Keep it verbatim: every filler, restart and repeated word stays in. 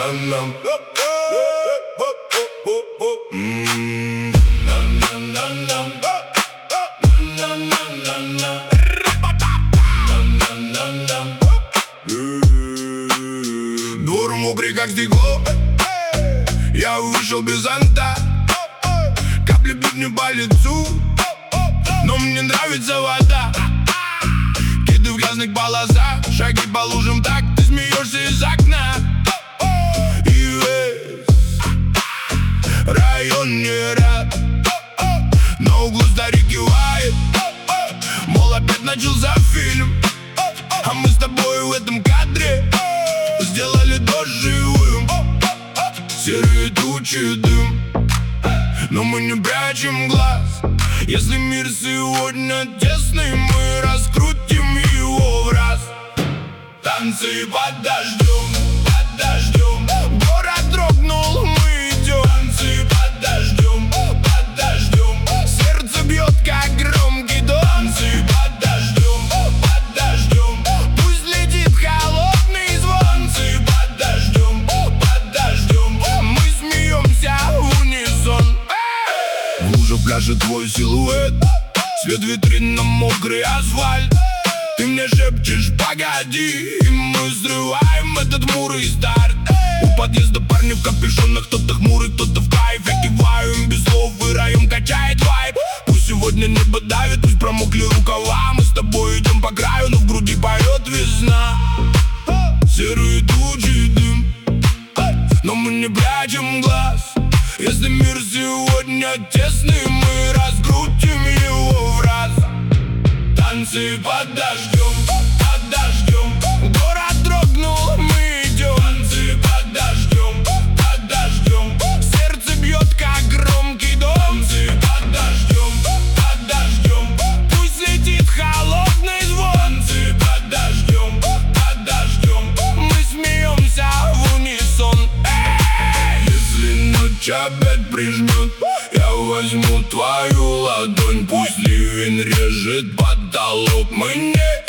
нам. Двор мокрый, как стекло. Я вышел без зонта. Капли бьют мне по лицу, но мне нравится вода. Киды в грязных полосах, шаги по лужам, так ты смеешься из окна. И весь район не рад. На углу старик кивает, мол, опять начался фильм. А мы с тобой в этом кадре сделали дождь живым. Серые тучи, дым, но мы не прячем глаз. Если мир сегодня тесный, мы раскрутим его в раз. Танцы под дождем, под дождем. Город дрогнул, мы идем. Танцы под дождем, под дождем. Сердце бьет, как громкий дом. Танцы под дождем, под дождем. Пусть летит холодный звон. Танцы под дождем, под дождем. Мы смеемся в унисон. В луже пляжа твой силуэт, свет витрин на мокрый асфальт. Ты мне шепчешь, погоди, и мы срываем этот хмурый старт. У подъезда парни в капюшонах, кто-то хмурый, кто-то в кайф. Я киваю им без слов, и район качает вайб. Пусть сегодня небо давит, пусть промокли рукава. Мы с тобой идем по краю, но в груди поет весна. Серые тучи, дым, но мы не прячем глаз. Если мир сегодня тесный, мы раскрутим его в раз. Танцы под дождем, под дождем. Город дрогнул, мы идем. Танцы под дождем, под дождем. Сердце бьет, как громкий дом. Танцы под дождем, под дождем. Пусть летит холодный звон. Танцы под дождем, под дождем. Мы смеемся в унисон. Если ночь опять прижмет, я возьму твою ладонь. Пусть ливень режет потолок, мы не